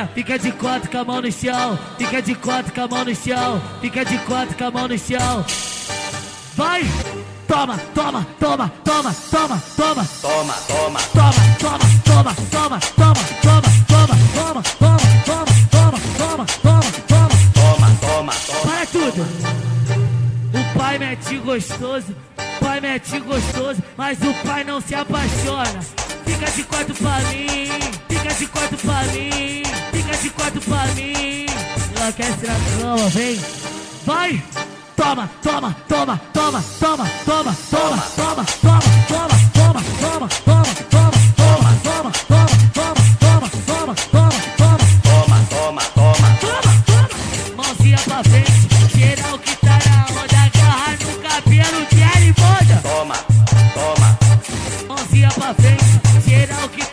novinha, fica de quatro com a mão no chão, fica de quatro com a mão no chão, fica de quatro com a mão no chão. Vai! Toma, toma, toma, toma, toma, toma, Toma, toma, toma, toma, toma, toma, toma, toma, toma, toma, toma, toma, toma, toma, toma, toma. toma, toma, toma. Para tudo! O pai mete gostoso, o pai mete gostoso, mas o pai não se apaixona. Fica de quatro pra mim, fica de quatro pra mim, fica de quatro pra mim. Enlouquece na cama, vem, vai! Toma, toma, toma, toma, toma, toma, toma, toma, toma, toma, toma, toma, toma, toma, toma, toma, toma, toma, toma, toma, Toma, toma, toma. mãozinha pra frente, geral que tá na onda, agarra no cabelo que ele manda. Toma, toma. Mãozinha pra frente, geral que